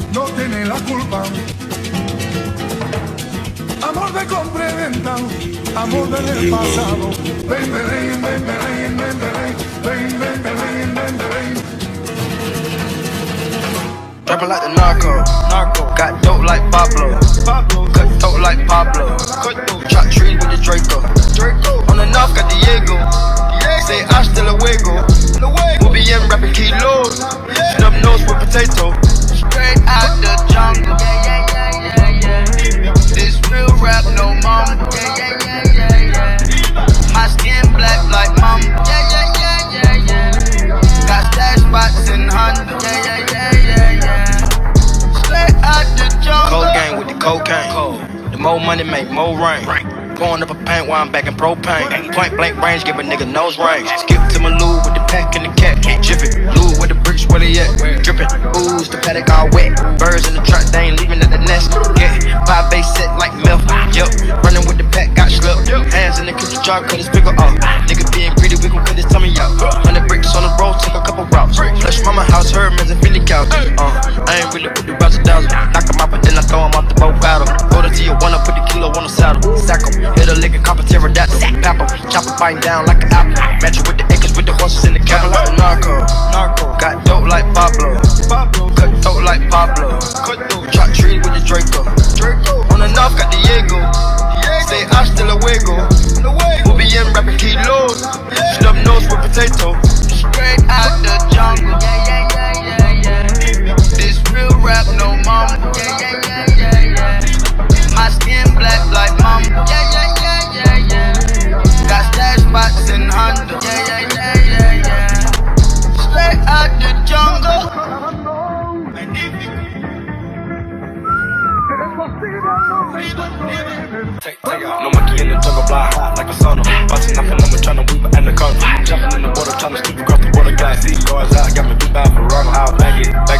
no tiene la culpa. Amor de compra y venta, amor del pasado. Ven, ven, ven, ven, ven, ven, ven, ven, ven, ven, ven, ven. Rapping like the narco, got dope like Pablo, cut dope like Pablo, chop trees with the Draco, on the north got Diego, say hasta luego, we'll be in rapping kilos, snub nose with potato, straight out the jungle, this real rap no mumble, my skin black like mamba, got stash spots in Honda, Cold gang with the cocaine. The more money make more rain. Pouring up a paint while I'm back in propane. Point blank range, give a nigga nose range. Skip to my loo with the pack and the cat. Jiffy, loo with the bricks, where they at? Drippin', ooze, the paddock all wet. Birds in the truck, they ain't leaving at the nest. Yeah, 5 base set like milk. Yup, running with the pack, got slipped. Hands in the kitchen jar, cut his pickle off. Nigga being greedy, we gon' cut his tummy out. 100 bricks on the road, took a couple routes. Flush mama house, her man's a Philly couch. I ain't really with the routes down. Knock him out, but then I throw him off the boat battle. Go to Tijuana, put the kilo on the saddle. Sack him, hit a lick and copper pterodactyl. Pap him, chop him, biting down like an apple. Match it with the acres, with the horses in the cattle. Like a narco, got dope like Pablo, cut dope like Pablo, chop trees with the Draco, on the north got Diego, say hasta luego, we'll be in rapping kilos, snub nose with potato, straight out the jungle, this real rap no mumble, my skin black like mamba, got stash spots in Honda, straight out the jungle. Take out. No monkey in the jungle, fly high like a sauna. Bustin' up and I'm tryna weave an anaconda. Jumping in the water, tryna sleep across the water glass. See cars out, got me beat by a Ferrari. I'll bag it,